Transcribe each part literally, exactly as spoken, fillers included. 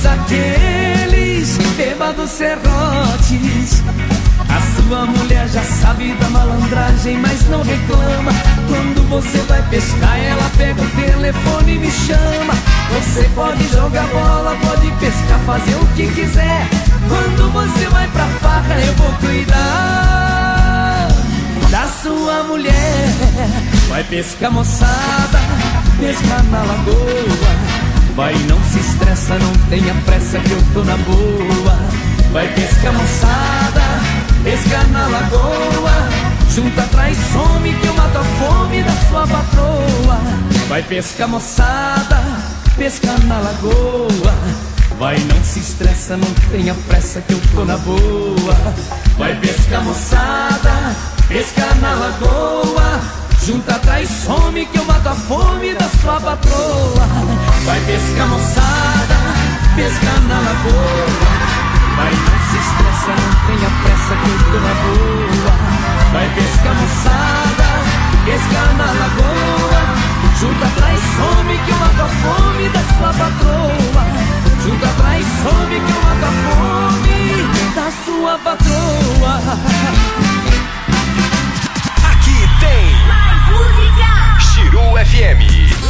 todos aqueles bêbados serrotes. A sua mulher já sabe da malandragem, mas não reclama. Quando você vai pescar, ela pega o telefone e me chama. Você pode jogar bola, pode pescar, fazer o que quiser. Quando você vai pra farra, eu vou cuidar da sua mulher. Vai pescar, moçada, pescar na lagoa. Vai, não se estressa, não tenha pressa que eu tô na boa. Vai pescar, moçada, pescar na lagoa. Junta, traz, some que eu mato a fome da sua patroa. Vai pescar, moçada, pescar na lagoa. Vai, não se estressa, não tenha pressa que eu tô na boa. Vai pescar, moçada, pescar na lagoa. Junta, traz, some que eu mato a fome da sua patroa. Vai pescar, moçada, pescar na lagoa. Vai, não se estressa, não tenha pressa que eu tô na boa. Vai pescar, moçada, pescar na lagoa. Junta, traz, some que eu mato a fome da sua patroa. Junta, traz, some que eu mato a fome da sua patroa. Aqui tem mais música. Chiru F M.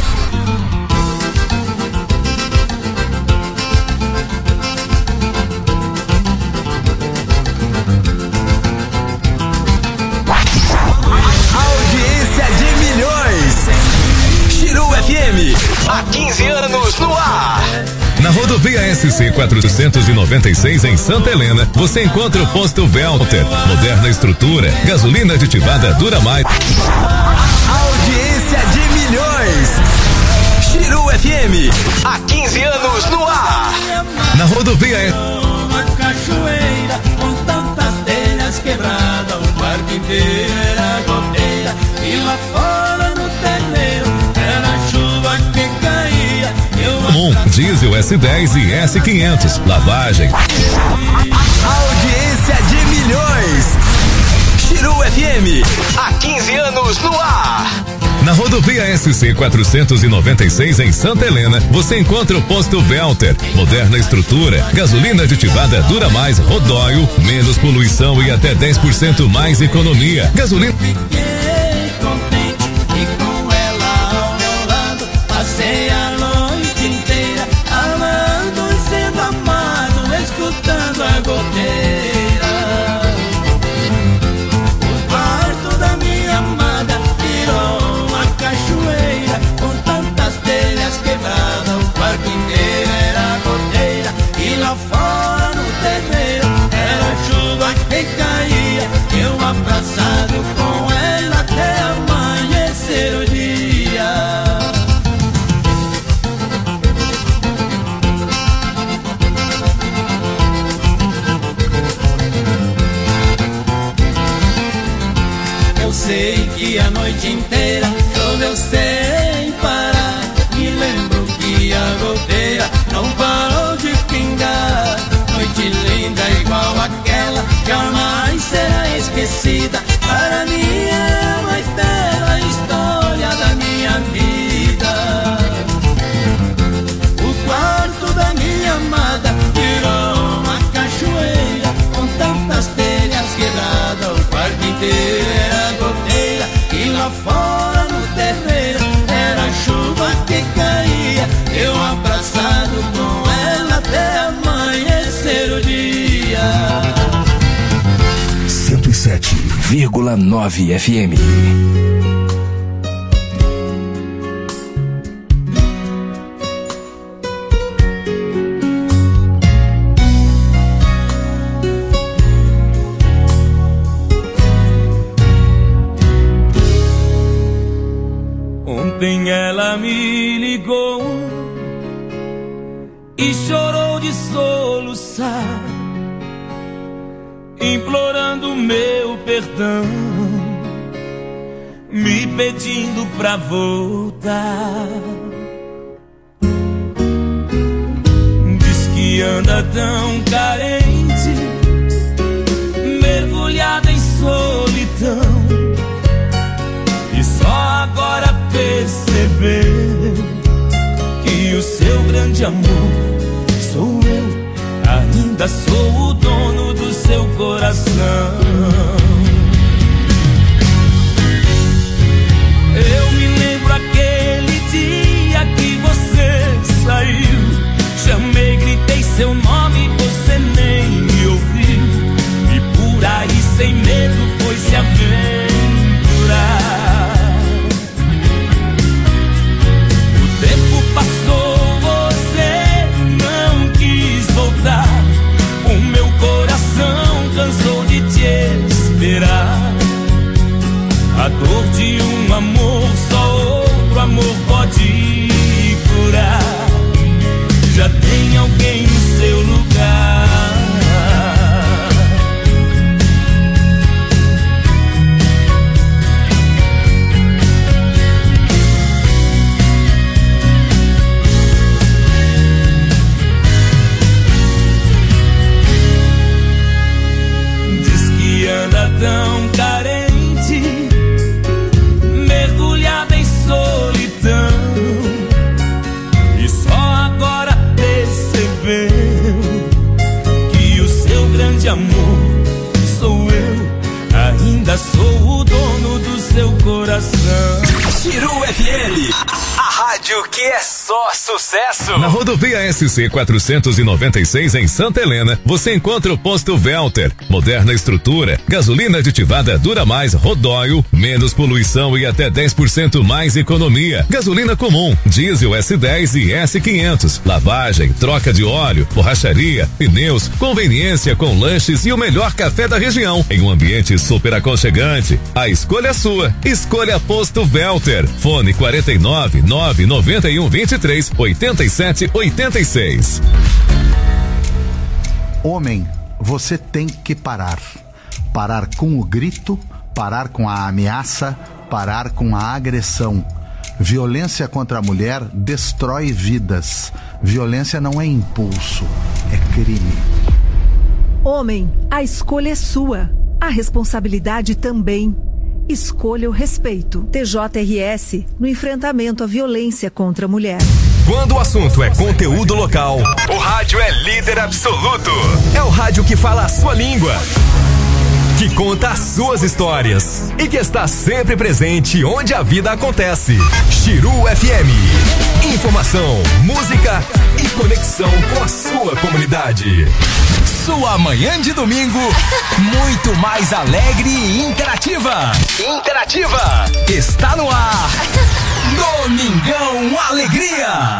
Audiência de milhões. Chiru F M. Há quinze anos no ar. Na rodovia S C quatrocentos e noventa e seis em Santa Helena, você encontra o posto Velter. Moderna estrutura, gasolina aditivada dura mais. Audiência de milhões. Chiru F M. Há quinze anos no ar. Na rodovia S Uma cachoeira com tantas telhas quebradas, o parque inteiro era goteira. E lá fora no terreiro era chuva que caía. um, diesel S dez e S quinhentos, lavagem. Audiência de milhões. Chiru F M. Há quinze anos no ar. Na rodovia S C quatrocentos e noventa e seis em Santa Helena, você encontra o posto Velter. Moderna estrutura, gasolina aditivada dura mais, rodóio, menos poluição e até dez por cento mais economia. Gasolina. Fiquei contente e com ela ao meu lado passei a noite inteira amando e sendo amado, escutando a goteira. O quarto da minha amada virou uma cachoeira com tantas telhas quebradas, o parque inteiro era goteira. E lá fora no terreiro era chuva que caía, eu abraçado com ela até amanhecer o dia. Eu sei que a noite inteira choveu sem parar. Me lembro que a goteira não parou de pingar. Noite linda igual aquela, jamais será esquecida. Para mim é a mais bela história da minha vida. O quarto da minha amada virou uma cachoeira com tantas telhas quebradas, o parque inteiro era goteira. E lá fora no terreiro era chuva que caía, eu abraçado com ela até amanhecer o dia. cento e sete vírgula nove F M. Ontem ela me ligou e chorou de soluçar, implorando meu perdão, me pedindo pra voltar. Diz que anda tão carente, mergulhada em solidão, e só agora percebeu que o seu grande amor sou eu. ainda sou o dono do seu coração. Eu me lembro aquele dia que você saiu. Chamei, gritei seu nome, você nem me ouviu. E por aí sem medo foi se aventurar. O tempo passou, você não quis voltar. O meu coração cansou de te esperar. A dor de um amor só outro amor pode curar. Já tem alguém no seu lugar. Diz que anda tão carente, mergulhada em solidão, e só agora percebeu que o seu grande amor sou eu. Ainda sou o dono do seu coração. Chiru F M, a rádio que é só sucesso. Na rodovia S C quatrocentos e noventa e seis em Santa Helena, você encontra o posto Velter. Moderna estrutura, gasolina aditivada Dura Mais Rodóio, menos poluição e até dez por cento mais economia. Gasolina comum, diesel S dez e S quinhentos, lavagem, troca de óleo, borracharia, pneus, conveniência com lanches e o melhor café da região em um ambiente super aconchegante. A escolha é sua. Escolha Posto Velter. Fone quarenta e nove, nove noventa e um, vinte e três, oitenta e sete, oitenta e seis. Homem, você tem que parar. Parar com o grito, parar com a ameaça, parar com a agressão. Violência contra a mulher destrói vidas. Violência não é impulso, é crime. Homem, a escolha é sua. A responsabilidade também. Escolha o respeito. T J R S no enfrentamento à violência contra a mulher. Quando o assunto é conteúdo local, o rádio é líder absoluto. É o rádio que fala a sua língua, que conta as suas histórias e que está sempre presente onde a vida acontece. Chiru F M. Informação, música e conexão com a sua comunidade. Sua manhã de domingo muito mais alegre e interativa. Interativa. Está no ar. Domingão Alegria.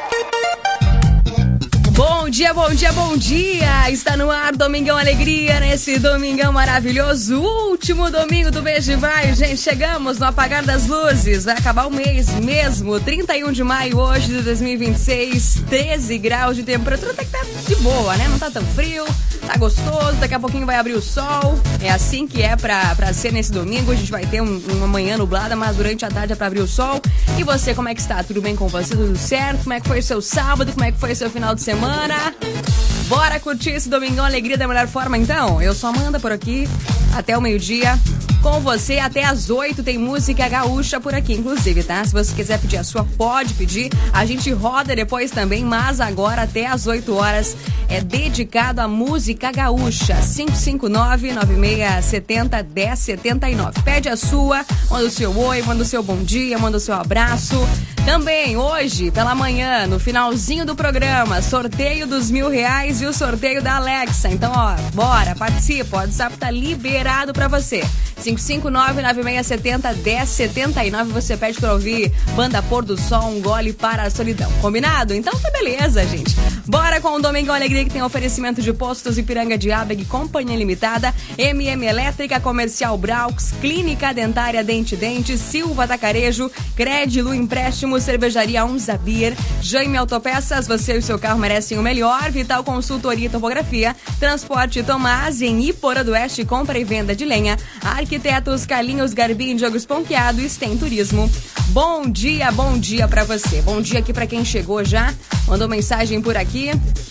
Bom dia, bom dia, bom dia! Está no ar Domingão Alegria, nesse domingão maravilhoso, último domingo do mês de maio, gente, chegamos no apagar das luzes, vai acabar o mês mesmo, trinta e um de maio hoje de dois mil e vinte e seis, treze graus de temperatura, até que tá de boa, né? Não tá tão frio, tá gostoso, daqui a pouquinho vai abrir o sol, é assim que é pra, pra ser nesse domingo, a gente vai ter um, uma manhã nublada, mas durante a tarde é pra abrir o sol. E você, como é que está? Tudo bem com você? Tudo certo? Como é que foi o seu sábado? Como é que foi o seu final de semana? Bora curtir esse Domingão Alegria da melhor forma, então? Eu sou Amanda por aqui, até o meio-dia. Com você até às oito tem música gaúcha por aqui, inclusive, tá? Se você quiser pedir a sua, pode pedir. A gente roda depois também, mas agora até às oito horas é dedicado à música gaúcha. cinco cinco nove, nove seis sete zero, um zero sete nove. Pede a sua, manda o seu oi, manda o seu bom dia, manda o seu abraço. Também hoje, pela manhã, no finalzinho do programa, sorteio dos mil reais e o sorteio da Alexa. Então, ó, bora, participa. O WhatsApp tá liberado pra você. cinco cinco nove, nove seis sete zero, um zero sete nove. Você pede pra ouvir Banda Pôr do Sol, um gole para a solidão. Combinado? Então tá beleza, gente. Bora com o Domingão Alegria, que tem oferecimento de postos Ipiranga de Abeg, Companhia Limitada, M M Elétrica, Comercial Braux, Clínica Dentária Dente Dente, Silva Tacarejo, Credilu Empréstimo, Cervejaria Unza Beer, Jaime Autopeças, você e o seu carro merecem o melhor, Vital Consultoria e Topografia, Transporte Tomás, em Iporã do Oeste, compra e venda de lenha, Arquitetos Carlinhos Garbim, Diogo Esponqueado e Stem Turismo. Bom dia, bom dia pra você. Bom dia aqui pra quem chegou já, mandou mensagem por aqui.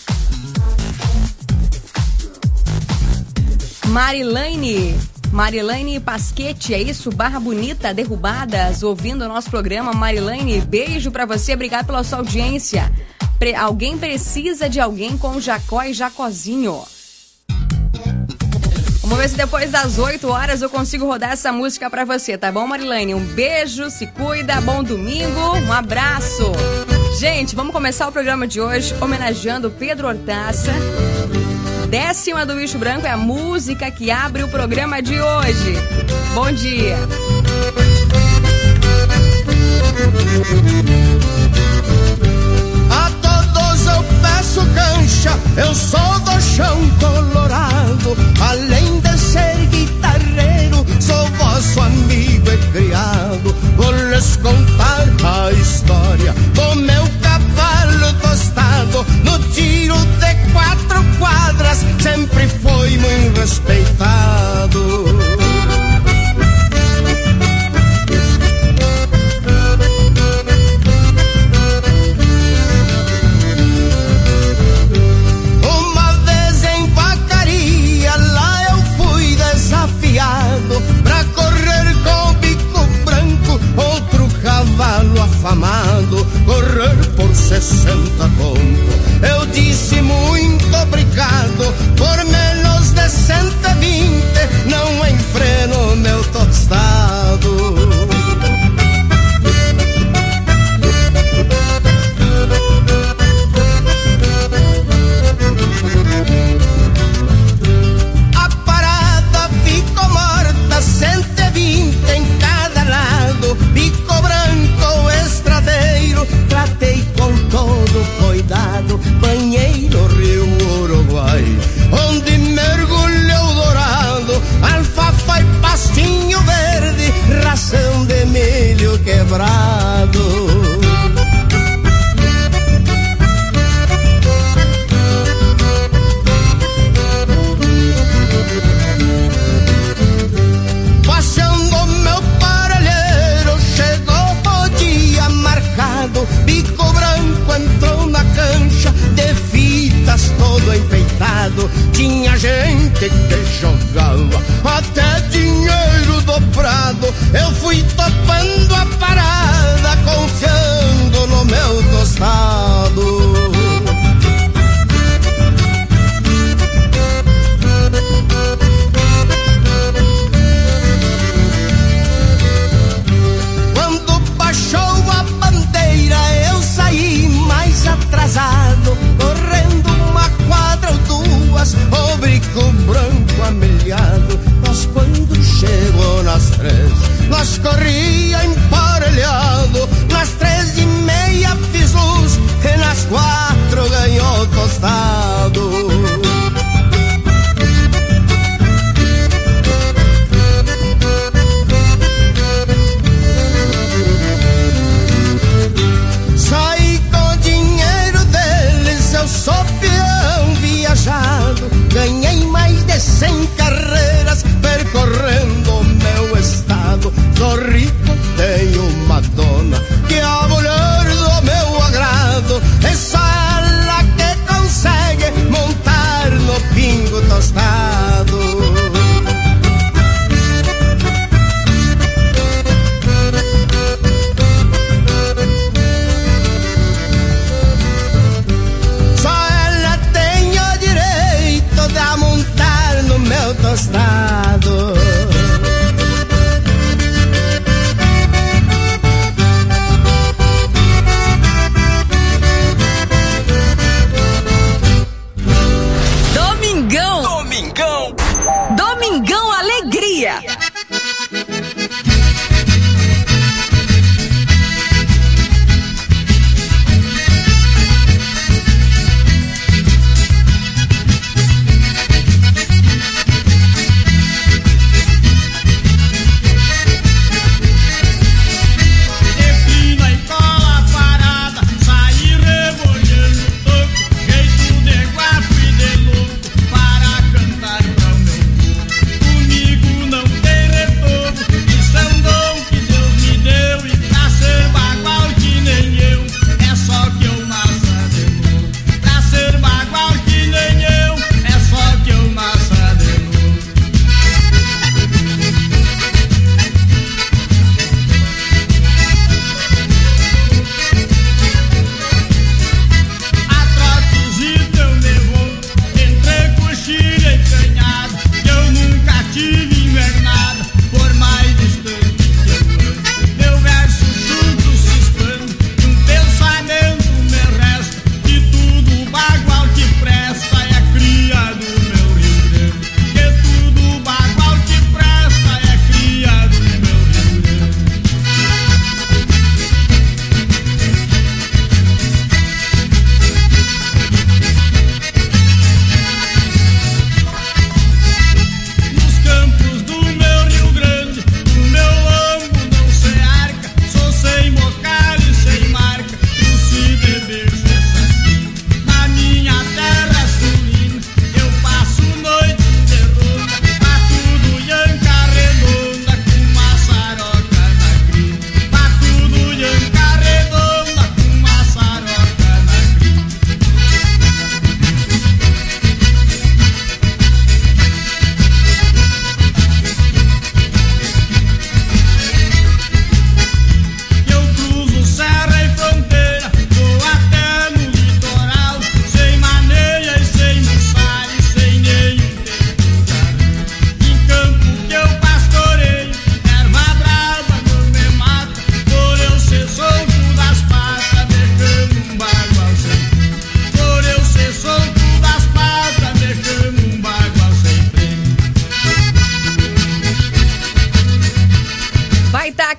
Marilane, Marilane Pasquete, é isso? Barra Bonita, Derrubadas, ouvindo o nosso programa. Marilane, beijo pra você, obrigado pela sua audiência. Pre- alguém precisa de alguém com Jacó e Jacozinho. Vamos ver se depois das oito horas eu consigo rodar essa música pra você, tá bom, Marilene? Um beijo, se cuida, bom domingo, um abraço. Gente, vamos começar o programa de hoje homenageando Pedro Hortaça. Décima do Bicho Branco é a música que abre o programa de hoje. Bom dia. A todos eu peço cancha, eu sou do chão colorado. Além de ser guitarreiro, sou vosso amigo e criado. Vou lhes contar a história do meu cavalo tostado. No tiro de quatro quadras, sempre foi muito respeitado. Pra correr com o bico branco, outro cavalo afamado, correr por sessenta conto. Eu disse muito obrigado, por menos de cento e vinte, não enfreno meu tostado. cento e vinte em cada lado, bico branco, estradeiro, tratei com todo cuidado, banhei no rio Uruguai, onde mergulhou dourado, alfafa e pastinho verde, ração de milho quebrado. Bico branco entrou na cancha, de fitas todo enfeitado. Tinha gente que jogava até dinheiro dobrado. Eu fui topando a parada, confiando no meu tostado. Atrasado, correndo uma quadra ou duas, o bico branco amilhado. Mas quando chegou nas três, nós corríamos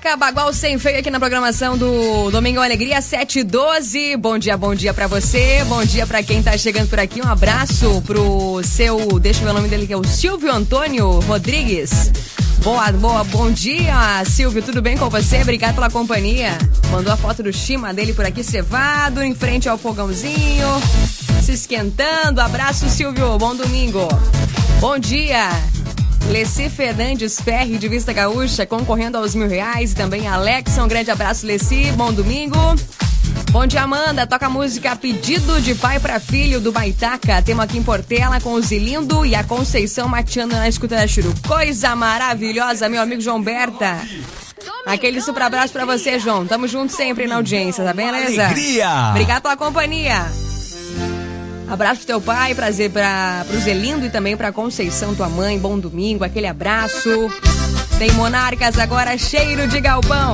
toca Bagual Sem Freio aqui na programação do Domingão Alegria, sete e doze. Bom dia, bom dia pra você. Bom dia pra quem tá chegando por aqui. Um abraço pro seu, deixa eu ver o nome dele, que é o Silvio Antônio Rodrigues. Boa, boa, bom dia, Silvio, tudo bem com você? Obrigado pela companhia. Mandou a foto do Chima dele por aqui, cevado, em frente ao fogãozinho, se esquentando. Abraço, Silvio, bom domingo. Bom dia, Leci Fernandes Ferri, de Vista Gaúcha, concorrendo aos mil reais. E também Alexa, um grande abraço, Leci, bom domingo. Bom dia, Amanda, toca a música Pedido de Pai para Filho, do Baitaca. Temos aqui em Portela com o Zilindo e a Conceição mateando na escuta da Churu. Coisa maravilhosa, meu amigo João Berta. Aquele super abraço pra você, João. Tamo junto sempre na audiência, tá beleza? Alegria! Obrigado pela companhia. Abraço pro teu pai, prazer pra, pro Zelindo e também pra Conceição, tua mãe. Bom domingo, aquele abraço. Tem Monarcas agora, cheiro de galpão.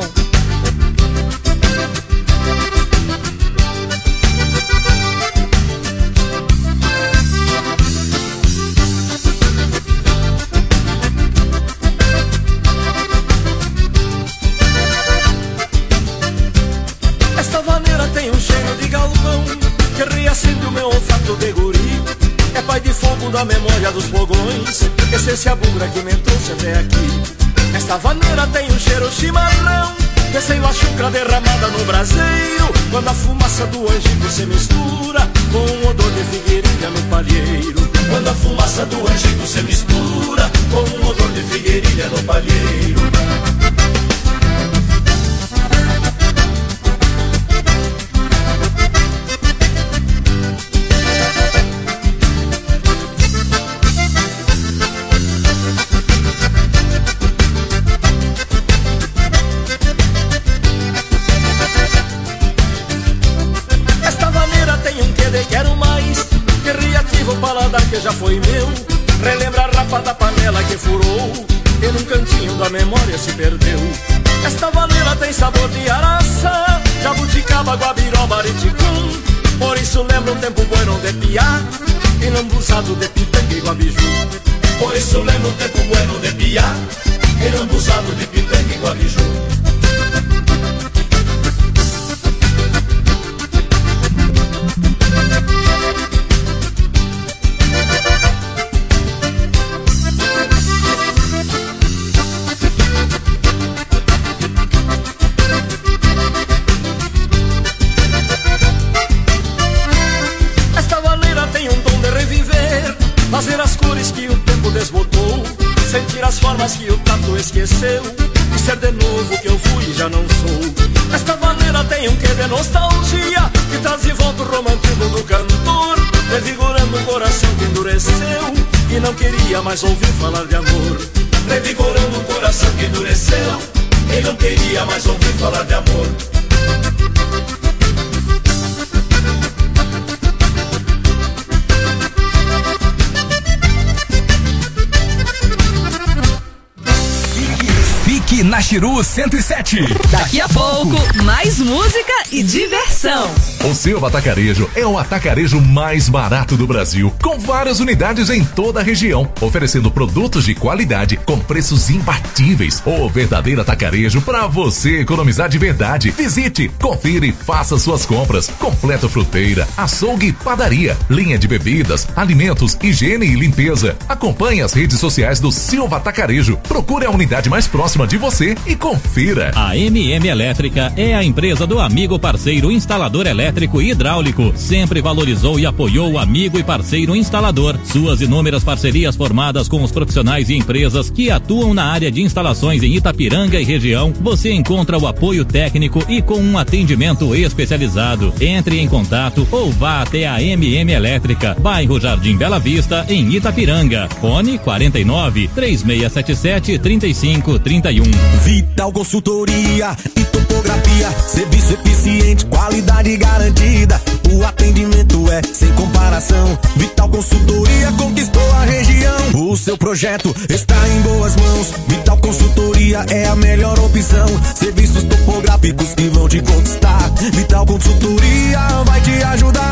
Esta vaneira tem um cheiro de galpão que reacende o meu olfato de guri. É pai de fogo da memória dos fogões, essência bugra que me trouxe até aqui. Esta vaneira tem um cheiro chimarrão, descendo a chucra derramada no braseiro, quando a fumaça do angico se mistura com o odor de figueirinha no palheiro. Quando a fumaça do angico se mistura com o odor de figueirinha no palheiro. Quero mais, que reativa o paladar que já foi meu. Relembra a rapa da panela que furou e num cantinho da memória se perdeu. Esta vaneira tem sabor de araçá, jabuticaba, guabiroba, ariticum. Por isso lembra um tempo bueno de piá e lambuzado de pitanga e guabiju. Por isso lembra um tempo bueno de piá e lambuzado de pitanga e guabiju. Fazer as cores que o tempo desbotou, sentir as formas que o tato esqueceu, e ser de novo que eu fui e já não sou. Esta maneira tem um quê de nostalgia, que traz de volta o romantismo do cantor, revigorando o coração que endureceu e não queria mais ouvir falar de amor. Revigorando o coração que endureceu e não queria mais ouvir falar de amor. Na Chiru cento e sete. Daqui a pouco, mais música e diversão. O Silva Atacarejo é o atacarejo mais barato do Brasil, com várias unidades em toda a região, oferecendo produtos de qualidade com preços imbatíveis. O verdadeiro atacarejo para você economizar de verdade. Visite, confira e faça suas compras. Completo fruteira, açougue e padaria, linha de bebidas, alimentos, higiene e limpeza. Acompanhe as redes sociais do Silva Atacarejo. Procure a unidade mais próxima de você e confira. A M M Elétrica é a empresa do amigo, parceiro, instalador elétrico e hidráulico. Sempre valorizou e apoiou o amigo e parceiro instalador. Suas inúmeras parcerias formadas com os profissionais e empresas que atuam na área de instalações em Itapiranga e região, você encontra o apoio técnico e com um atendimento especializado. Entre em contato ou vá até a M M Elétrica, bairro Jardim Bela Vista, em Itapiranga. Fone quarenta e nove, três seis sete sete, trinta e cinco, trinta e um. Vital Consultoria e Topografia, serviço eficiente, qualidade garantida. O atendimento é sem comparação. Vital Consultoria conquistou a região. O seu projeto está em boas mãos. Vital Consultoria é a melhor opção. Serviços topográficos que vão te conquistar. Vital Consultoria vai te ajudar. Gel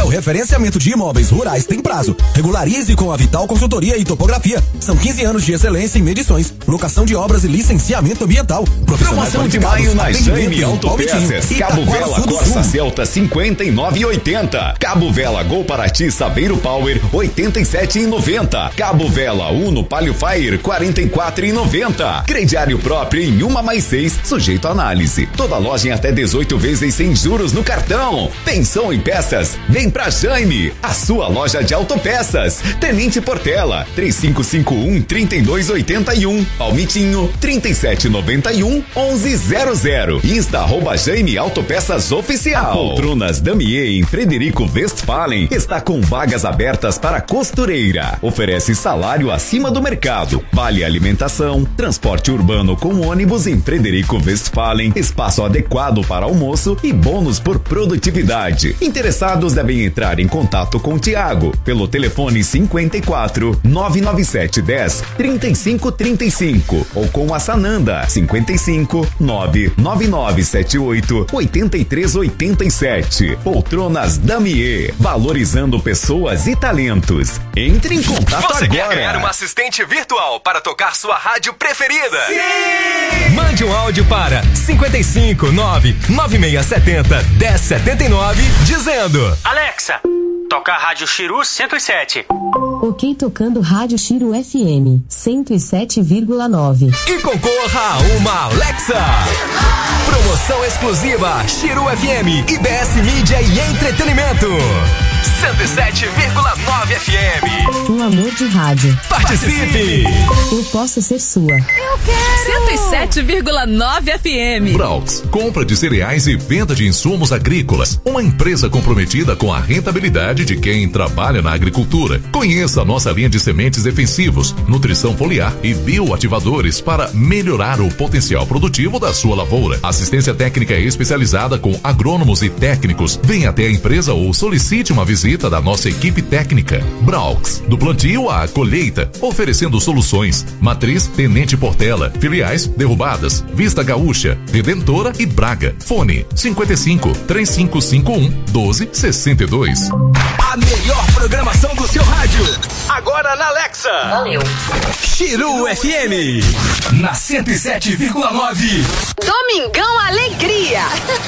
o referenciamento de imóveis rurais tem prazo. Regularize com a Vital Consultoria e Topografia. São quinze anos de excelência em medições, locação de obras e licenciamento ambiental. Promoção de maio na Jaime Autopeças. Cabo Vela Corsa Celta cinquenta e nove e oitenta. Cabo Vela Gol Paraty Saveiro Power oitenta e sete e noventa. Cabo Vela Uno Palio Fire quarenta e quatro e noventa. Crediário próprio em uma mais seis, sujeito a análise. Toda loja em até dezoito vezes sem juros no cartão. Pensou em peças? Vem pra Jaime, a sua loja de autopeças. Tenente Portela, três cinco cinco um, três dois oito um. Palmitinho, trinta e sete noventa e um, onze zero zero. Insta arroba Jaime Autopeças Oficial. A Poltronas Damier em Frederico Westphalen está com vagas abertas para costureira. Oferece salário acima do mercado. Vale alimentação, transporte urbano com ônibus em Frederico Westphalen, espaço adequado para almoço e bônus por produtividade. Interessados devem entrar em contato com o Tiago pelo telefone cinquenta e quatro, nove nove sete dez, trinta e cinco trinta e cinco ou com a Sananda cinquenta e cinco, nove nove nove sete oito, oito três oito sete. Poltronas Damier, valorizando pessoas e talentos. Entre em contato Você agora. Quer ganhar uma assistente virtual para tocar sua rádio preferida? Sim! Mande um áudio para cinquenta e cinco, nove nove seis sete zero, um zero sete nove dizendo: Alexa, toca a Rádio Chiru cento e sete. Ok, tocando Rádio Chiru F M cento e sete vírgula nove. E concorra a uma Alexa! Promoção exclusiva Chiru F M e B S Mídia e Entretenimento. cento e sete vírgula nove F M. Um amor de rádio. Participe! Eu posso ser sua. Eu quero! cento e sete vírgula nove F M. Braux, compra de cereais e venda de insumos agrícolas. Uma empresa comprometida com a rentabilidade de quem trabalha na agricultura. Conheça a nossa linha de sementes defensivos, nutrição foliar e bioativadores para melhorar o potencial produtivo da sua lavoura. Assistência técnica especializada com agrônomos e técnicos. Venha até a empresa ou solicite uma visita da nossa equipe técnica. Braux, do plantio à colheita, oferecendo soluções. Matriz Tenente Portela, filiais Derrubadas, Vista Gaúcha, Redentora e Braga. Fone cinquenta e cinco, três cinco cinco um, doze sessenta e dois. A melhor programação do seu rádio, agora na Alexa. Valeu. Chiru F M, na cento e sete vírgula nove. Domingão Alegria.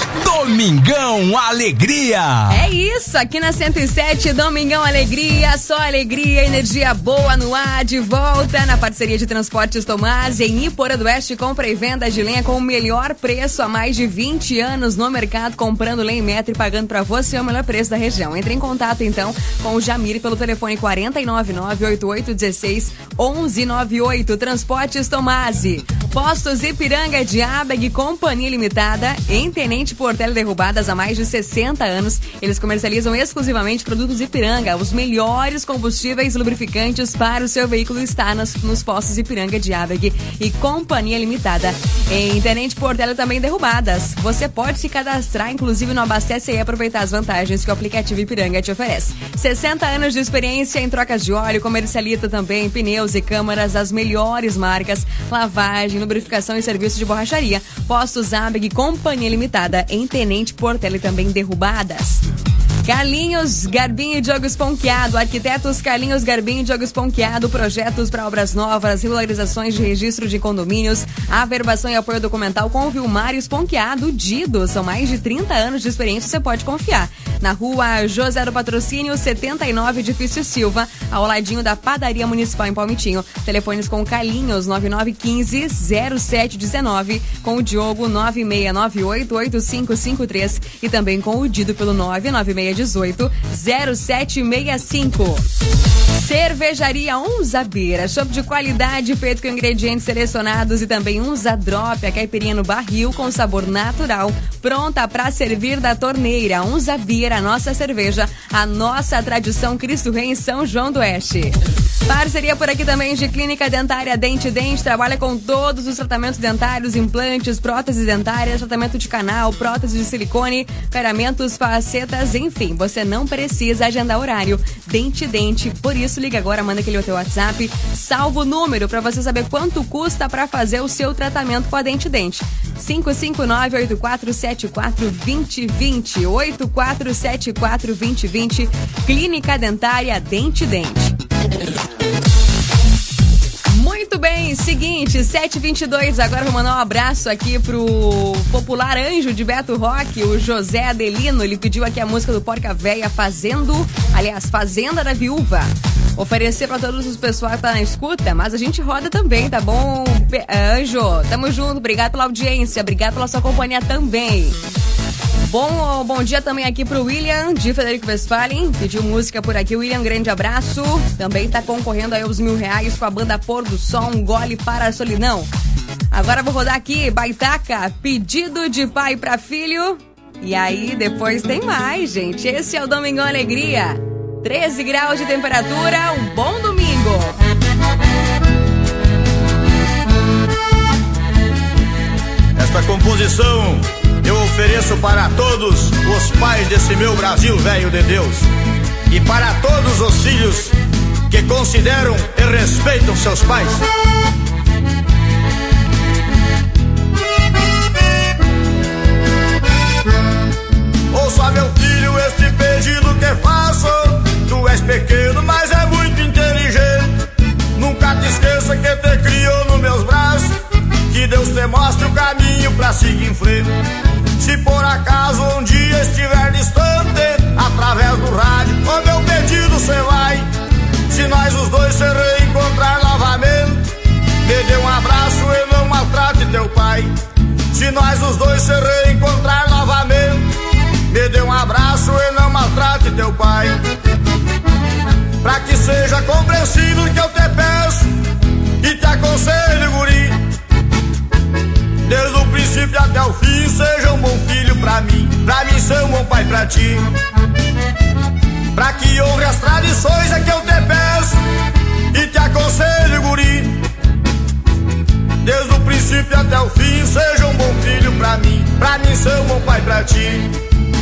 Domingão Alegria. É isso, aqui na cento e sete, Domingão Alegria, só alegria, energia boa no ar, de volta na parceria de Transportes Tomás, em Iporã do Oeste, compra e venda de lenha com o melhor preço há mais de vinte anos no mercado, comprando lenha em metro e pagando pra você o melhor preço da região. Entre em contato então com o Jamir pelo telefone quatro nove nove, oito oito um seis, um um nove oito. Transportes Tomasi, Postos Ipiranga de Abeg, Companhia Limitada, em Tenente Portela Derrubadas há mais de sessenta anos. Eles comercializam exclusivamente produtos Ipiranga, os melhores combustíveis e lubrificantes para o seu veículo está nos, nos postos Ipiranga de Abeg e Companhia Limitada. Em Tenente Portela também Derrubadas. Você pode se cadastrar, inclusive no Abastece e aproveitar as vantagens que o aplicativo Ipiranga te oferece. sessenta anos de experiência em trocas de óleo, comercializa também pneus e câmaras, as melhores marcas, lavagem, lubrificação e serviço de borracharia. Postos Abeg, Companhia Limitada, em Tenente Portela e também Derrubadas. Carlinhos Garbinho e Diogo Esponqueado, arquitetos Carlinhos Garbinho e Diogo Esponqueado, projetos para obras novas, regularizações de registro de condomínios, averbação e apoio documental com o Vilmar Esponqueado, Dido, são mais de trinta anos de experiência, você pode confiar. Na rua José do Patrocínio, setenta e nove, Edifício Silva, ao ladinho da Padaria Municipal em Palmitinho. Telefones com Carlinhos, nove nove um cinco, zero sete um nove, com o Diogo, nove seis nove oito, oito cinco cinco três e também com o Dido pelo nove nove seis um oito, zero sete seis cinco. Cervejaria Unza Beira, chopp de qualidade feito com ingredientes selecionados e também Unza Drop, a caipirinha no barril com sabor natural, pronta para servir da torneira. Unza Beira, a nossa cerveja, a nossa tradição Cristo Rei em São João do Oeste. Parceria por aqui também de Clínica Dentária Dente Dente, trabalha com todos os tratamentos dentários, implantes, próteses dentárias, tratamento de canal, prótese de silicone, clareamentos, facetas, enfim, você não precisa agendar horário. Dente Dente, por isso isso, liga agora, manda aquele teu WhatsApp, salva o número pra você saber quanto custa pra fazer o seu tratamento com a Dente Dente. cinco cinco nove, oito quatro sete quatro, dois zero dois zero, oito quatro sete quatro, dois zero dois zero, Clínica Dentária Dente Dente. Muito bem, seguinte, sete e vinte e dois, agora vou mandar um abraço aqui pro popular anjo de Beto Rock, o José Adelino. Ele pediu aqui a música do Porca Véia, Fazendo, aliás, Fazenda da Viúva. Oferecer pra todos os pessoal que tá na escuta, mas a gente roda também, tá bom? Anjo, tamo junto, obrigado pela audiência, obrigado pela sua companhia também. Bom, bom dia também aqui pro William, de Frederico Westphalen, pediu música por aqui. William, grande abraço. Também tá concorrendo aí aos mil reais com a banda Pôr do Sol, um gole para a solidão. Agora vou rodar aqui, Baitaca, pedido de pai pra filho. E aí, depois tem mais, gente. Esse é o Domingão Alegria. treze graus de temperatura, um bom domingo. Esta composição eu ofereço para todos os pais desse meu Brasil velho de Deus e para todos os filhos que consideram e respeitam seus pais. Ouça, meu filho, este pedido que faço. Tu és pequeno, mas é muito inteligente. Nunca te esqueça que te criou nos meus braços. Que Deus te mostre o caminho pra seguir em frente. Se por acaso um dia estiver distante, através do rádio, o meu pedido cê vai. Se nós os dois se reencontrar novamente, me dê um abraço e não maltrate teu pai. Se nós os dois se reencontrar novamente, me dê um abraço e não maltrate teu pai. Pra que seja compreensível que eu te peço e te aconselho, guri. Desde o princípio até o fim, seja um bom filho pra mim, pra mim ser um bom pai pra ti. Pra que honre as tradições é que eu te peço e te aconselho, guri. Desde o princípio até o fim, seja um bom filho pra mim, pra mim ser um bom pai pra ti.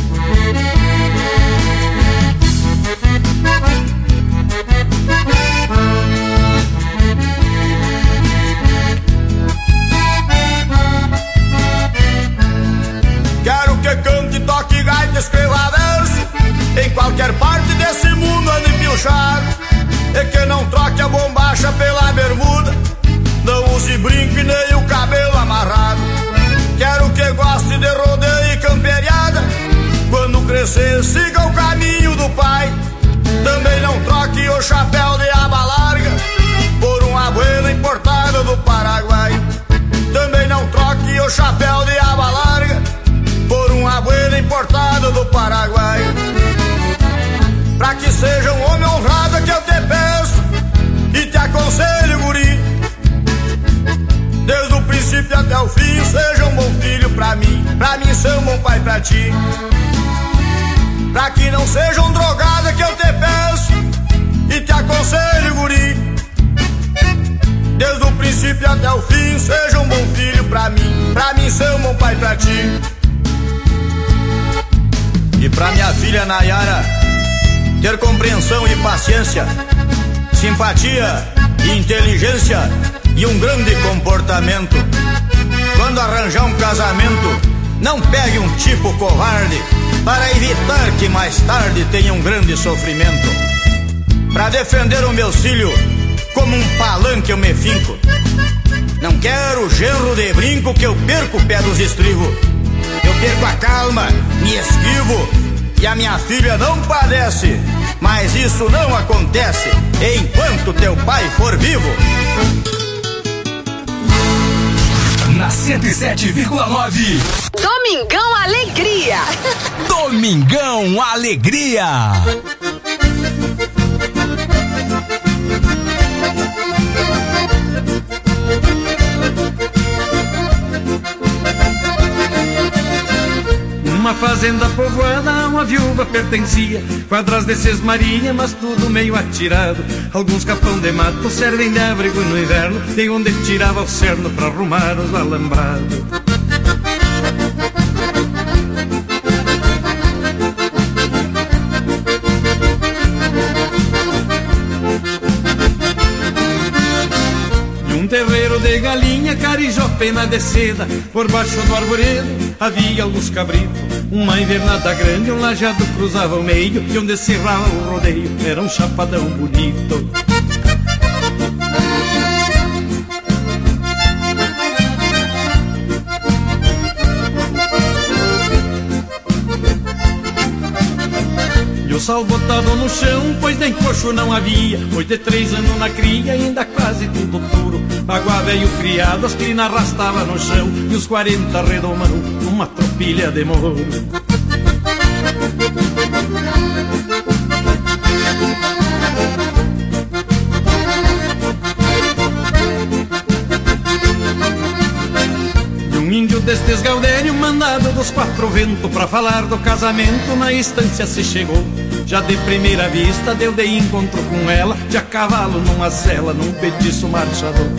Quero que cante, toque gaita, escreva verso em qualquer parte desse mundo ande pilchado. E que não troque a bombacha pela bermuda, não use brinco e nem o cabelo amarrado. Quero que goste de rodeio e camperiada, quando crescer siga o caminho do pai. Também não troque o chapéu de aba larga por um abuelo importado do Paraguai. Também não troque o chapéu de aba larga por um abuelo importado do Paraguai. Pra que seja um homem honrado que eu te peço e te aconselho, guri. Desde o princípio até o fim, seja um bom filho pra mim, pra mim ser um bom pai pra ti. Pra que não seja um drogado que eu te peço e te aconselho, guri. Desde o princípio até o fim, seja um bom filho pra mim, pra mim ser um bom pai pra ti. E pra minha filha Nayara, ter compreensão e paciência, simpatia e inteligência e um grande comportamento. Quando arranjar um casamento, não pegue um tipo covarde, para evitar que mais tarde tenha um grande sofrimento. Pra defender o meu filho, como um palanque eu me finco. Não quero genro de brinco que eu perco o pé dos estribos. Eu perco a calma, me esquivo e a minha filha não padece. Mas isso não acontece enquanto teu pai for vivo. Na cento e sete vírgula nove. Domingão Alegria. Domingão Alegria. Uma fazenda povoada, uma viúva pertencia. Quadras de sesmaria, mas tudo meio atirado. Alguns capão de mato servem de abrigo no inverno. Tem onde tirava o cerno pra arrumar os alambrados. terreiro de galinha, carijó, pena de seda. Por baixo do arvoredo havia alguns cabritos. Uma invernada grande, um lajeado cruzava o meio, e onde cerrava o rodeio era um chapadão bonito. E o sal botado no chão, pois nem coxo não havia. Pois de três anos na cria, ainda quase tudo duro. Baguá velho criado, as crinas arrastava no chão, e os quarenta redomão numa tropilha de moro. Um índio destes Gaudério, mandado dos quatro ventos, pra falar do casamento, na estância se chegou. Já de primeira vista deu de encontro com ela, de a cavalo numa cela, num petiço marchador.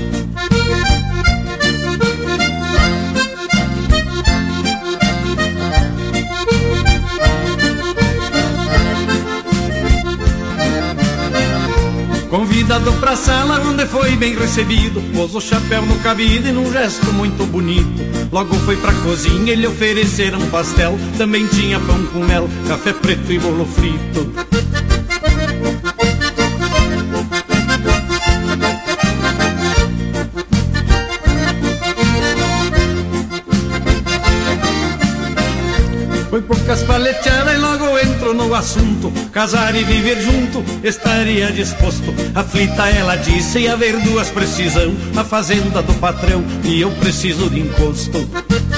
Convidado pra sala onde foi bem recebido, pôs o chapéu no cabide e num gesto muito bonito. Logo foi pra cozinha e lhe ofereceram pastel. Também tinha pão com mel, café preto e bolo frito. Foi poucas paleteadas e logo entrou no assunto. Casar e viver junto, estaria disposto. Aflita ela disse, e haver duas precisão. A fazenda do patrão e eu preciso de encosto.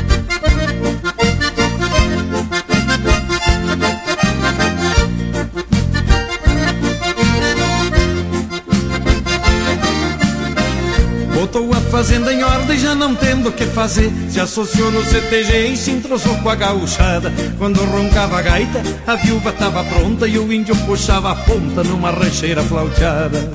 Botou a fazenda em ordem, já não tendo o que fazer. Se associou no C T G e se entrosou com a gauchada. Quando roncava a gaita, a viúva tava pronta e o índio puxava a ponta numa rancheira flauteada.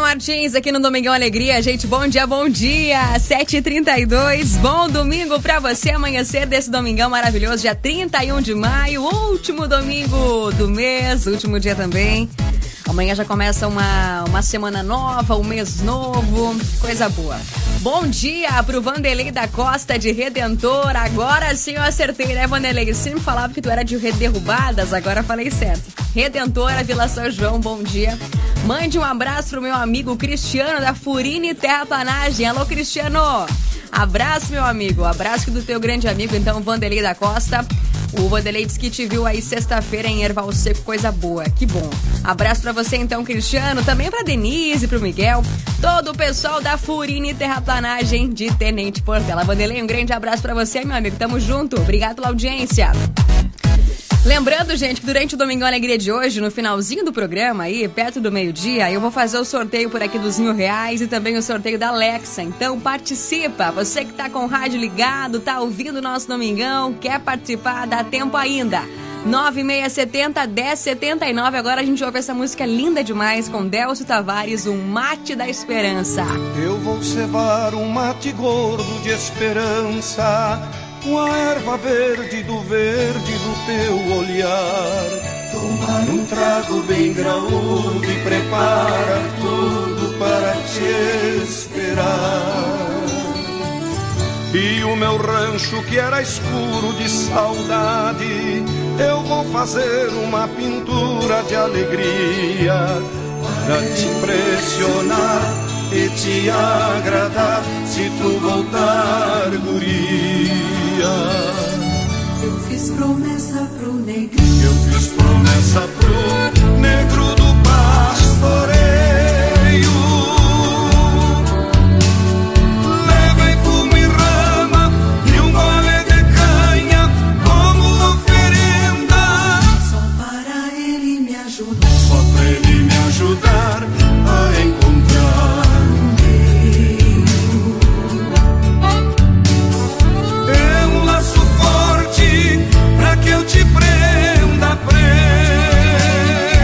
Martins aqui no Domingão Alegria, gente, bom dia, bom dia, sete e trinta e dois, bom domingo pra você, amanhecer desse domingão maravilhoso, dia trinta e um de maio, último domingo do mês, último dia também. Amanhã já começa uma, uma semana nova, um mês novo, coisa boa. Bom dia pro Vanderlei da Costa de Redentor. Agora sim eu acertei, né, Vanderlei? Eu sempre falava que tu era de Derrubadas, agora falei certo. Redentora, Vila São João, bom dia. Mande um abraço pro meu amigo Cristiano da Furini Terraplanagem. Alô, Cristiano! Abraço, meu amigo. Abraço do teu grande amigo, então, Vanderlei da Costa. O Vanderlei disse que te viu aí sexta-feira em Erval Seco, coisa boa, que bom. Abraço pra você então, Cristiano, também pra Denise, pro Miguel, todo o pessoal da Furini Terraplanagem de Tenente Portela. Vanderlei, um grande abraço pra você, meu amigo, tamo junto, obrigado pela audiência. Lembrando, gente, que durante o Domingão Alegria de hoje, no finalzinho do programa, aí, perto do meio-dia, eu vou fazer o sorteio por aqui dos mil reais e também o sorteio da Alexa. Então, participa! Você que tá com o rádio ligado, tá ouvindo o nosso Domingão, quer participar, dá tempo ainda. nove seis sete zero, um zero sete nove. Agora a gente ouve essa música linda demais com Delcio Tavares, um mate da esperança. Eu vou cevar um mate gordo de esperança, com a erva verde do verde do teu olhar. Tomar um trago bem graúdo e preparar tudo para te esperar. E o meu rancho que era escuro de saudade, eu vou fazer uma pintura de alegria para te impressionar e te agradar se tu voltar, guria. Eu fiz promessa pro negrinho, eu fiz promessa pro negro do pastoreio. Levei fumo e rama e um gole de canha como oferenda, só para ele me ajudar, só para ele me ajudar a encontrar. Que eu te prenda, prenda.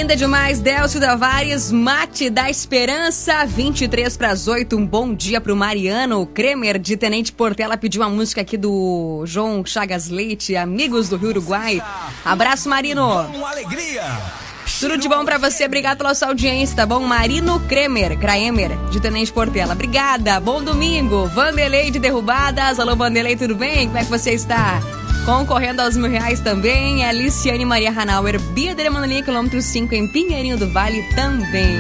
Linda demais, Delcio Tavares, Mate da Esperança, vinte e três para as oito. Um bom dia pro Mariano Kremer, de Tenente Portela, pediu uma música aqui do João Chagas Leite, Amigos do Rio Uruguai. Abraço, Marino. Com alegria. Tudo de bom pra você, obrigado pela sua audiência, tá bom? Marino Kremer, Kraemer, de Tenente Portela. Obrigada, bom domingo. Vanderlei de Derrubadas, alô Vanderlei, tudo bem? Como é que você está? Concorrendo aos mil reais também, Aliciane Maria Hanauer, Bia de Manolinha, quilômetro cinco, em Pinheirinho do Vale também.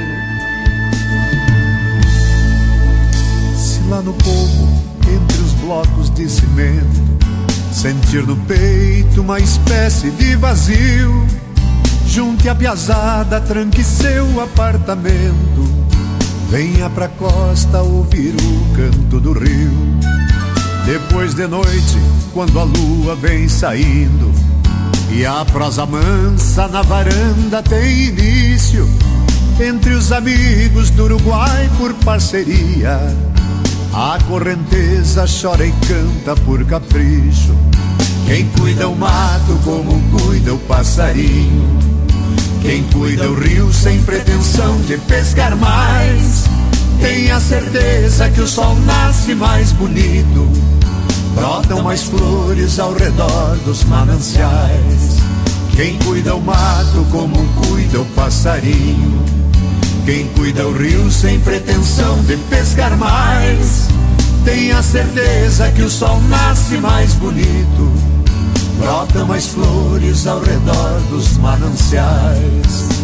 Se lá no povo, entre os blocos de cimento, sentir no peito uma espécie de vazio, junte a piazada, tranque seu apartamento, venha pra costa ouvir o canto do rio. Depois de noite, quando a lua vem saindo e a prosa mansa na varanda tem início, entre os amigos do Uruguai por parceria, a correnteza chora e canta por capricho. Quem cuida o mato como cuida o passarinho, quem cuida o rio sem pretensão de pescar mais, tenha certeza que o sol nasce mais bonito, brotam mais flores ao redor dos mananciais. Quem cuida o mato como cuida o passarinho, quem cuida o rio sem pretensão de pescar mais, tenha certeza que o sol nasce mais bonito, brotam mais flores ao redor dos mananciais.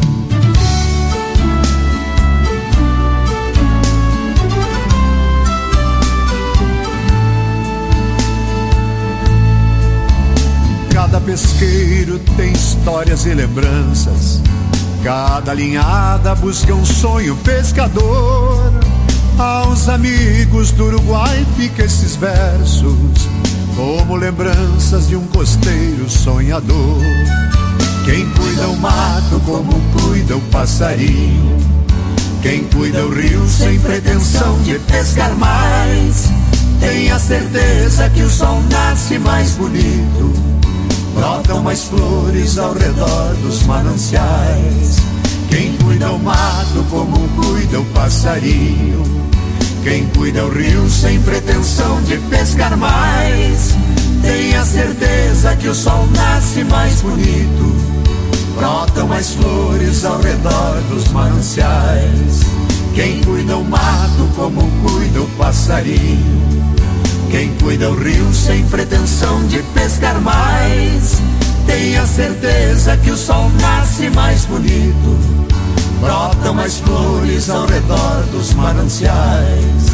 Cada pesqueiro tem histórias e lembranças, cada linhada busca um sonho pescador. Aos amigos do Uruguai fica esses versos, como lembranças de um costeiro sonhador. Quem cuida o mato como cuida o passarinho, quem cuida o rio sem pretensão de pescar mais, tenha certeza que o sol nasce mais bonito, brotam mais flores ao redor dos mananciais. Quem cuida o mato como cuida o passarinho, quem cuida o rio sem pretensão de pescar mais, tenha certeza que o sol nasce mais bonito, brotam mais flores ao redor dos mananciais. Quem cuida o mato como cuida o passarinho, quem cuida o rio sem pretensão de pescar mais, tenha certeza que o sol nasce mais bonito, brotam mais flores ao redor dos mananciais.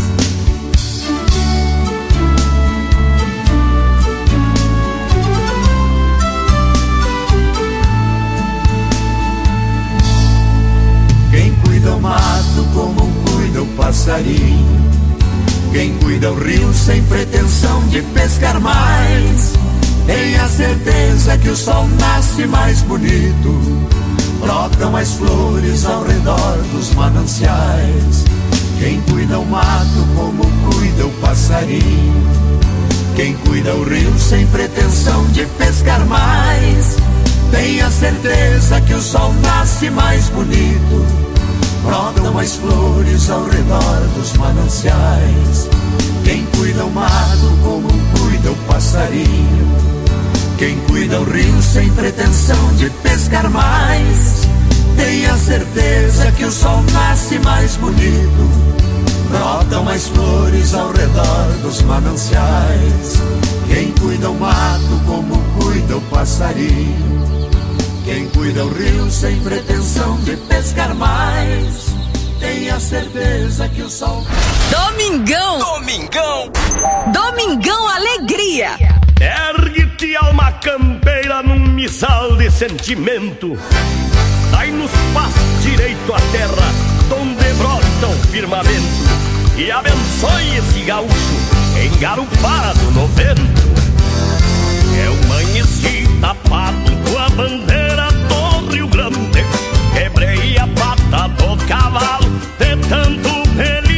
Quem cuida o mato como cuida o passarinho, quem cuida o rio sem pretensão de pescar mais, tenha certeza que o sol nasce mais bonito, brotam mais flores ao redor dos mananciais. Quem cuida o mato como cuida o passarinho, quem cuida o rio sem pretensão de pescar mais, tenha certeza que o sol nasce mais bonito, brotam mais flores ao redor dos mananciais. Quem cuida o mato como cuida o passarinho, quem cuida o rio sem pretensão de pescar mais, tenha certeza que o sol nasce mais bonito, brotam mais flores ao redor dos mananciais. Quem cuida o mato como cuida o passarinho, quem cuida o rio sem pretensão de pescar mais, tenha certeza que o sol... Domingão! Domingão! Domingão Alegria! Ergue-te, alma campeira, num missal de sentimento. Dai-nos paz direito à terra, donde brota o firmamento, e abençoe esse gaúcho engarupado no vento. Eu amanheci tapado com a bandeira do Rio Grande, quebrei a pata do cavalo de tanto pelear.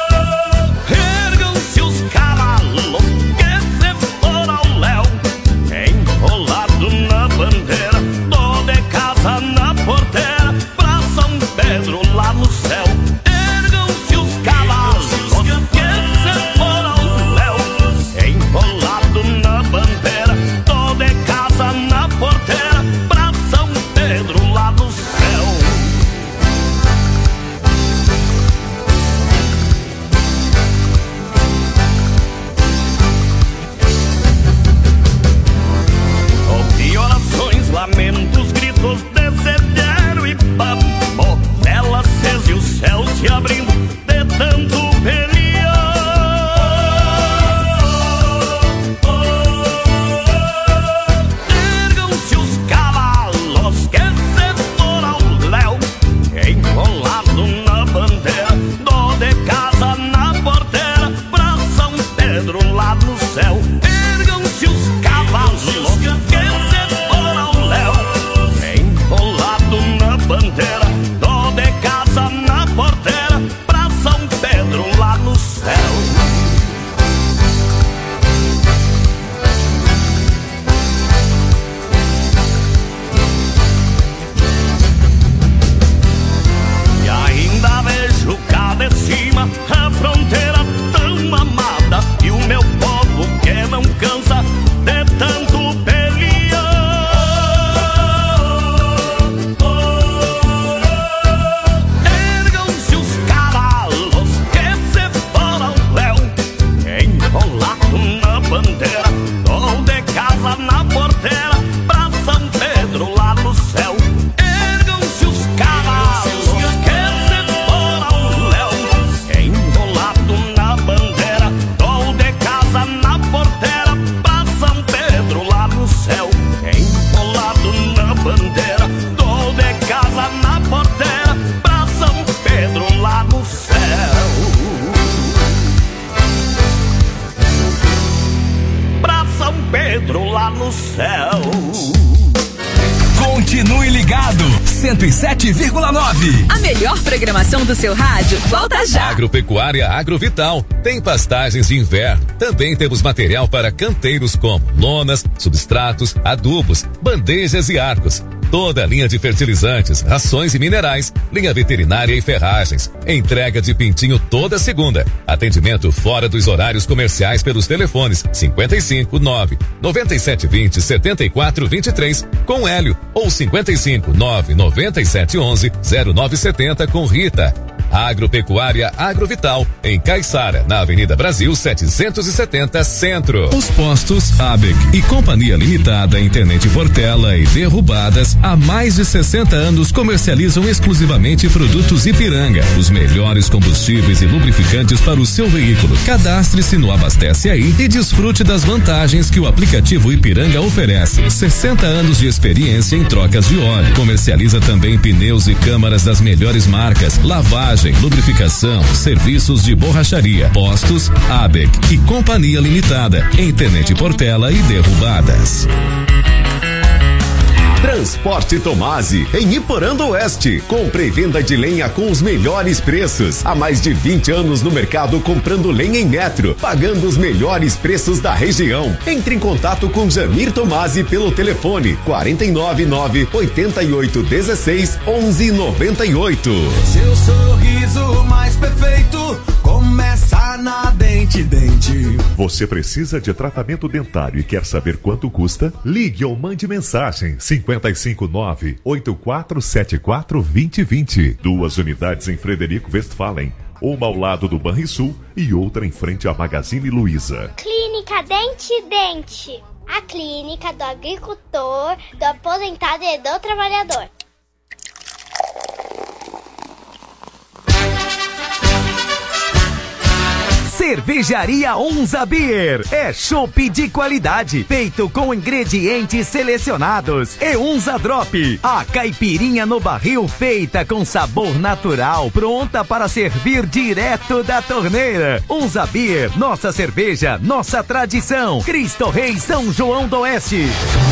Ergam-se os cavalos que se foram ao léu, Continue ligado, cento e sete vírgula nove. A melhor programação do seu rádio volta já. Agropecuária Agrovital tem pastagens de inverno. Também temos material para canteiros como lonas, substratos, adubos, bandejas e arcos. Toda a linha de fertilizantes, rações e minerais, linha veterinária e ferragens. Entrega de Pintinho toda segunda. Atendimento fora dos horários comerciais pelos telefones cinquenta e cinco, nove, noventa e sete, vinte, setenta e quatro, vinte e três com Hélio ou cinquenta e cinco, nove, noventa e sete, onze, zero nove setenta com Rita. Agropecuária Agrovital, em Caiçara, na Avenida Brasil setecentos e setenta, Centro. Os postos A B E C e Companhia Limitada em Tenente Portela e Derrubadas há mais de sessenta anos comercializam exclusivamente produtos Ipiranga, os melhores combustíveis e lubrificantes para o seu veículo. Cadastre-se no Abastece Aí e desfrute das vantagens que o aplicativo Ipiranga oferece. sessenta anos de experiência em trocas de óleo. Comercializa também pneus e câmaras das melhores marcas, lavagem, lubrificação, serviços de borracharia, postos, A B E C e Companhia Limitada, em Tenente Portela e Derrubadas. Transporte Tomasi, em Iporã do Oeste. Compra e venda de lenha com os melhores preços. Há mais de vinte anos no mercado comprando lenha em metro, pagando os melhores preços da região. Entre em contato com Jamir Tomasi pelo telefone quatro nove nove, oito oito um seis, onze noventa e oito. Seu sorriso mais perfeito começa na Dente Dente. Você precisa de tratamento dentário e quer saber quanto custa? Ligue ou mande mensagem cinquenta e cinco, nove, oito quatro sete quatro, dois zero dois zero. Duas unidades em Frederico Westphalen, uma ao lado do Banrisul e outra em frente à Magazine Luiza. Clínica Dente Dente, a clínica do agricultor, do aposentado e do trabalhador. Cervejaria Onza Beer é chopp de qualidade, feito com ingredientes selecionados. E Onza Drop, a caipirinha no barril feita com sabor natural, pronta para servir direto da torneira. Onza Beer, nossa cerveja, nossa tradição. Cristo Rei, São João do Oeste.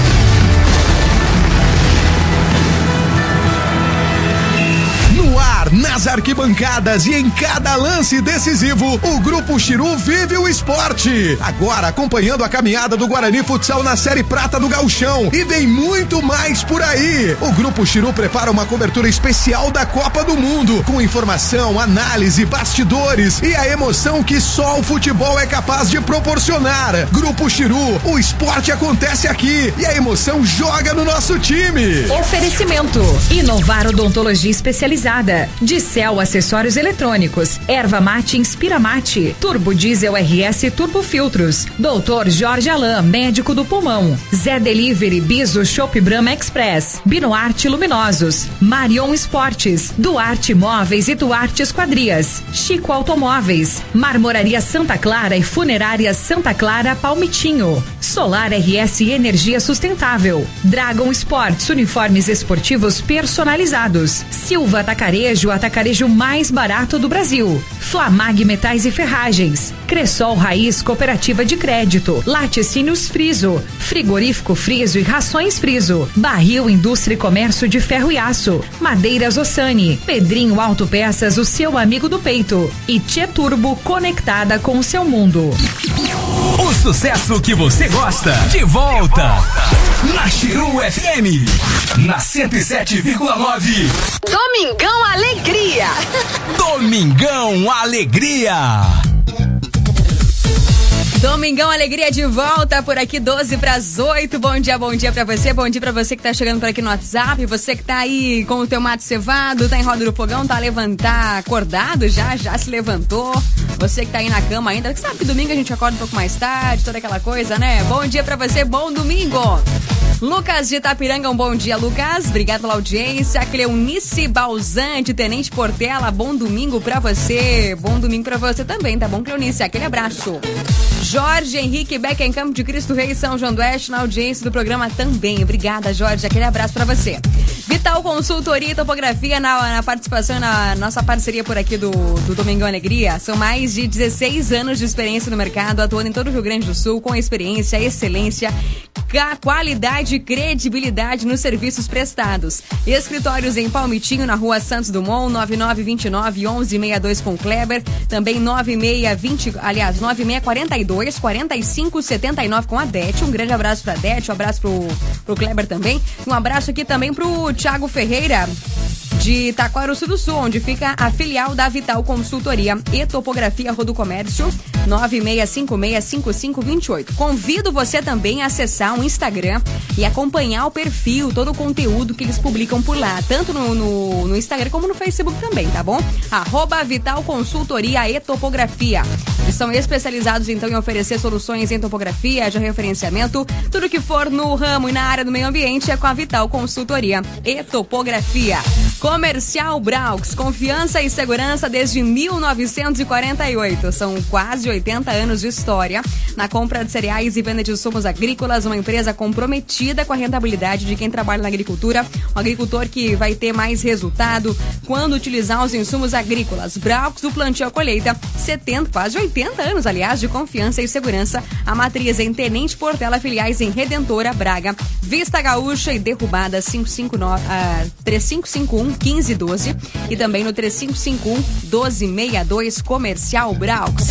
Nas arquibancadas e em cada lance decisivo, o Grupo Chiru vive o esporte. Agora acompanhando a caminhada do Guarani Futsal na Série Prata do Gauchão. E vem muito mais por aí. O Grupo Chiru prepara uma cobertura especial da Copa do Mundo, com informação, análise, bastidores e a emoção que só o futebol é capaz de proporcionar. Grupo Chiru, o esporte acontece aqui e a emoção joga no nosso time. Oferecimento: Inovar Odontologia Especializada, Dicel Acessórios Eletrônicos, Erva Mate Inspira Mate, Turbo Diesel R S Turbo Filtros, Doutor Jorge Alain, médico do pulmão, Zé Delivery, Biso Shop Brahma Express, Binoarte Luminosos, Marion Esportes, Duarte Móveis e Duarte Esquadrias, Chico Automóveis, Marmoraria Santa Clara e Funerária Santa Clara Palmitinho, Solar R S Energia Sustentável, Dragon Sports Uniformes Esportivos Personalizados, Silva Atacarejo, atacarejo mais barato do Brasil, Flamag Metais e Ferragens, Cressol Raiz Cooperativa de Crédito, Laticínios Friso, Frigorífico Friso e Rações Friso, Barril Indústria e Comércio de Ferro e Aço, Madeiras Ossani, Pedrinho Autopeças, o seu amigo do peito, e Tchê Turbo, conectada com o seu mundo. O sucesso que você gosta, de volta na Chiru F M, na cento e sete vírgula nove. Domingão Alegria. Domingão Alegria. Domingão Alegria de volta por aqui, doze para as oito. Bom dia, bom dia pra você. Bom dia pra você que tá chegando por aqui no WhatsApp. Você que tá aí com o teu mate cevado, tá em roda do fogão, tá levantar acordado já, já se levantou. Você que tá aí na cama ainda, que sabe que domingo a gente acorda um pouco mais tarde, toda aquela coisa, né? Bom dia pra você, bom domingo. Lucas de Itapiranga, um bom dia, Lucas. Obrigado pela audiência. Cleonice Balzante, Tenente Portela, bom domingo pra você. Bom domingo pra você também, tá bom, Cleonice? Aquele abraço. Jorge Henrique Becker, em Campo de Cristo Rei, São João do Oeste, na audiência do programa também. Obrigada, Jorge. Aquele abraço pra você. Vital Consultoria e Topografia na, na participação, na nossa parceria por aqui do, do Domingão Alegria. São mais de dezesseis anos de experiência no mercado, atuando em todo o Rio Grande do Sul, com experiência, excelência, qualidade e credibilidade nos serviços prestados. Escritórios em Palmitinho, na Rua Santos Dumont, nove nove dois nove, um um seis dois com Kleber. Também nove seis vinte, aliás, nove seis quatro dois, quatro cinco sete nove com a Dete. Um grande abraço pra Dete, um abraço pro, pro Kleber também. Um abraço aqui também pro Thiago Ferreira, de Taquaruçu do Sul, onde fica a filial da Vital Consultoria e Topografia Rodocomércio, nove seis cinco seis cinco cinco dois oito. Convido você também a acessar o Instagram e acompanhar o perfil, todo o conteúdo que eles publicam por lá, tanto no, no, no Instagram como no Facebook também, tá bom? Arroba Vital Consultoria e Topografia. Eles são especializados então em oferecer soluções em topografia, de referenciamento, tudo que for no ramo e na área do meio ambiente é com a Vital Consultoria e Topografia. Comercial Braux, confiança e segurança desde mil novecentos e quarenta e oito. São quase oitenta anos de história na compra de cereais e venda de insumos agrícolas, uma empresa comprometida com a rentabilidade de quem trabalha na agricultura, um agricultor que vai ter mais resultado quando utilizar os insumos agrícolas. Braux, do plantio à colheita, setenta, quase oitenta anos, aliás, de confiança e segurança. A matriz em Tenente Portela, filiais em Redentora, Braga, Vista Gaúcha e Derrubada, cinco cinco nove, uh, três cinco cinco um, um cinco um dois e também no três cinco cinco um, doze sessenta e dois. Comercial Braux.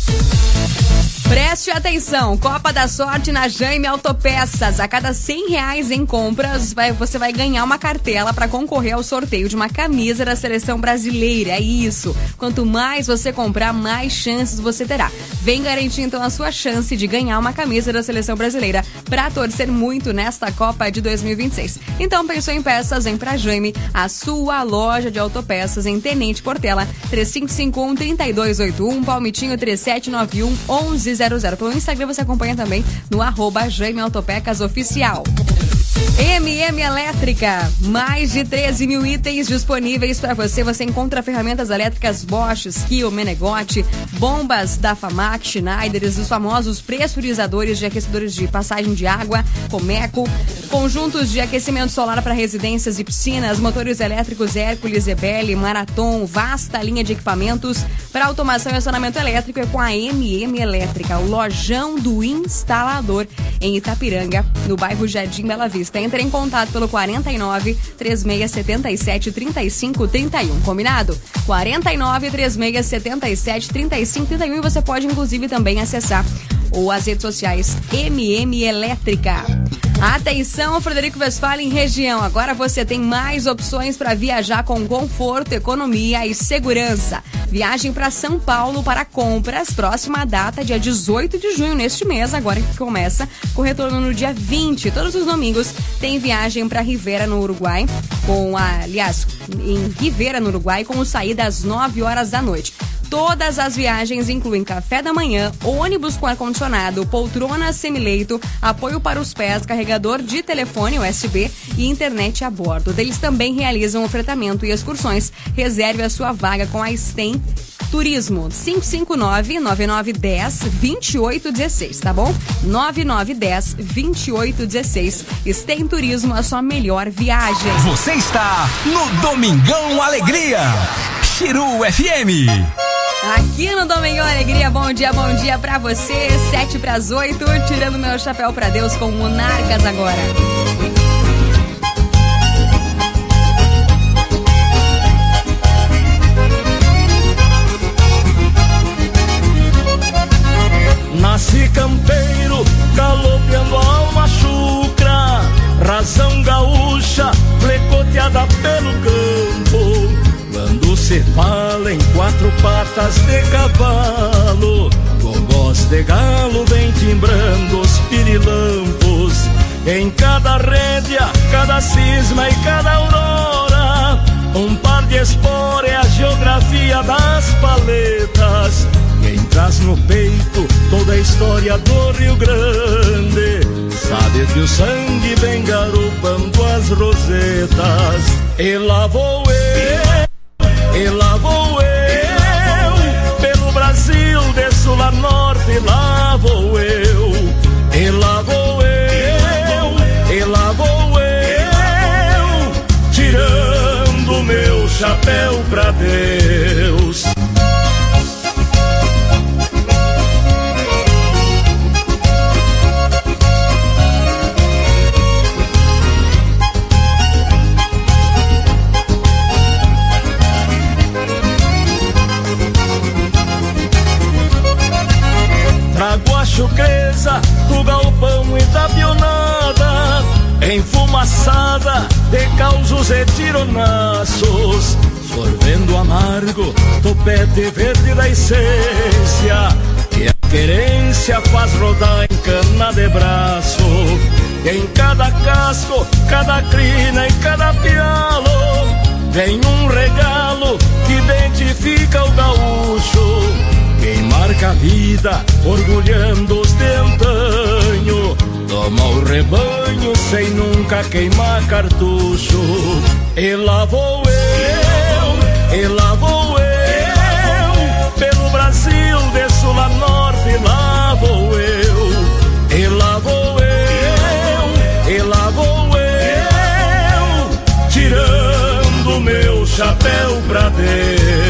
Preste atenção, Copa da Sorte na Jaime Autopeças. A cada cem reais em compras, vai, você vai ganhar uma cartela para concorrer ao sorteio de uma camisa da Seleção Brasileira. É isso. Quanto mais você comprar, mais chances você terá. Vem garantir então a sua chance de ganhar uma camisa da Seleção Brasileira para torcer muito nesta Copa de dois mil e vinte e seis. Então, pensou em peças, vem pra Jaime, a sua loja de autopeças em Tenente Portela, três cinco cinco um, três dois oito um, Palmitinho três sete nove um, onze zero zero. Pelo Instagram você acompanha também no arroba Jaime Autopecas Oficial. M M Elétrica, mais de treze mil itens disponíveis para você. Você encontra ferramentas elétricas Bosch, Skil, Menegote, bombas da Famac, Schneider, os famosos pressurizadores de aquecedores de passagem de água, Comeco, conjuntos de aquecimento solar para residências e piscinas, motores elétricos Hércules, Ebele, Marathon, vasta linha de equipamentos para automação e acionamento elétrico é com a M M Elétrica, o lojão do instalador em Itapiranga, no bairro Jardim Bela Vista. Entre em contato pelo quarenta e nove, três seis sete sete, trinta e cinco trinta e um. Combinado? quarenta e nove, três seis sete sete, trinta e cinco trinta e um. E você pode, inclusive, também acessar ou as redes sociais M M Elétrica. Atenção, Frederico Westphalen região. Agora você tem mais opções para viajar com conforto, economia e segurança. Viagem para São Paulo para compras. Próxima data, dia dezoito de junho, neste mês, agora que começa, com retorno no dia vinte. Todos os domingos tem viagem para Rivera, no Uruguai, com a, aliás, em Rivera, no Uruguai, com saída às nove horas da noite. Todas as viagens incluem café da manhã, ônibus com ar-condicionado, poltrona semileito, apoio para os pés, carregador de telefone U S B e internet a bordo. Eles também realizam ofertamento e excursões. Reserve a sua vaga com a Stem Turismo, cinco cinco nove, nove nove um zero, dois oito um seis, tá bom? nove nove um zero, dois oito um seis. Stem Turismo, a sua melhor viagem. Você está no Domingão Alegria, Chiru F M. Aqui no Domingão Alegria, bom dia, bom dia pra você. Sete pras oito, tirando meu chapéu pra Deus com Monarcas agora. Nasci campeiro, galopeando a alma chucra, razão gaúcha, flecoteada pelo campo. Quando se fala em quatro patas de cavalo, gogós de galo vem timbrando os pirilampos. Em cada rédea, cada cisma e cada aurora, um par de espora é a geografia das paletas. Quem traz no peito toda a história do Rio Grande sabe que o sangue vem garupando as rosetas. E lá vou eu, e lá vou eu, pelo Brasil de sul a norte, lá vou eu, e lá vou eu, e lá vou eu, te chapéu pra Deus. Trago a chucreza do galpão e da pionada, enfumaçada de causos e tironaços, sorvendo amargo topete verde da essência, e a querência faz rodar em cana de braço. Em cada casco, cada crina e cada pialo, vem um regalo que identifica o gaúcho. Quem marca a vida, orgulhando os de antanho, toma o rebanho sem nunca queimar cartucho. E lá vou eu, e lá vou eu, pelo Brasil de sul a norte, lá vou eu. E lá vou eu, e lá vou eu, tirando meu chapéu pra Deus.